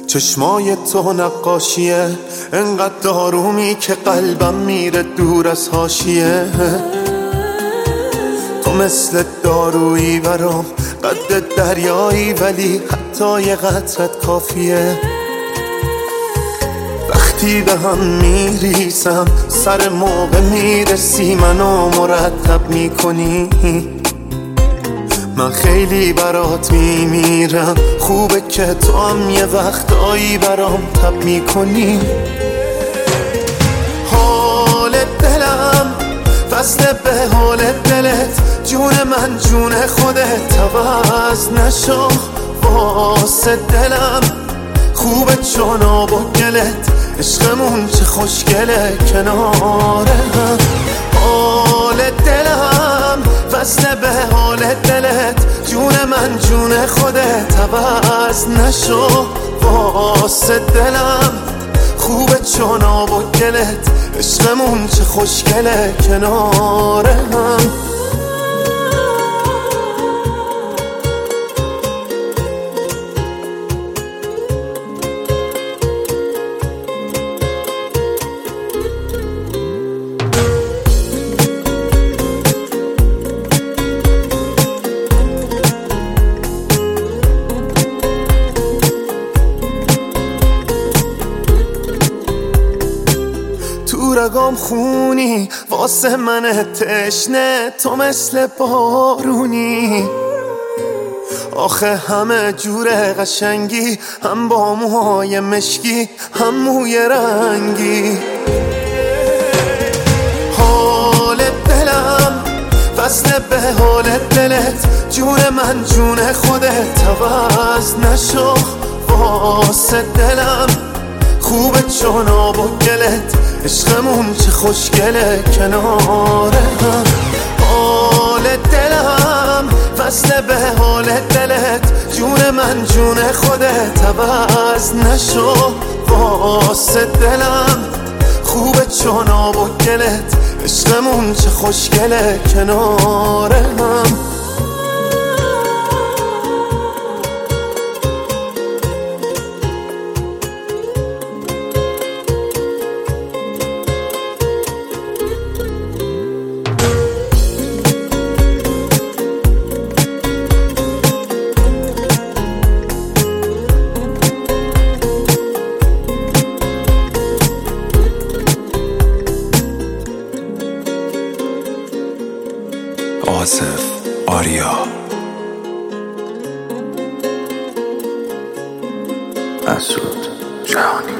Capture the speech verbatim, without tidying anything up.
چشمای تو نقاشیه، انقدر آرومی که قلبم میره دور از حاشیه. تو مثل دارویی برام، قد دریایی ولی حتی یه قطرت کافیه. وقتی به هم میریسم سر موقع میرسی، منو مرتب میکنی. من خیلی برات میمیرم، خوبه که تو هم یه وقتایی برام تب میکنی. حال دلم وصله به حال دلت، جون من جون خودت، عوض نشو واسه دلم. خوبه چون آب و گلت، عشقمون چه خوشگله کنار هم. حال دلم وصله به حال دلت، جون من جون خودت، عوض نشو واسه دلم. خوبه چون آب و گلت، عشقمون چه خوشگله کنار هم. تو رگام خونی واسه من تشنه، تو مثل بارونی. آخه همه جور قشنگی، هم با موهای مشکی هم موی رنگی. حال دلم وصله به حال دلت، جون من جون خودت، عوض نشو واسه دلم. خوبه چون آب و گلت، عشقمون چه خوشگله کنار هم. حال دلم وصله به حال دلت، جون من جون خودت، عوض نشو واسه دلم. خوبه چون آب و گلت، عشقمون چه خوشگله کنار هم. آصف آریا مسعود جهانی.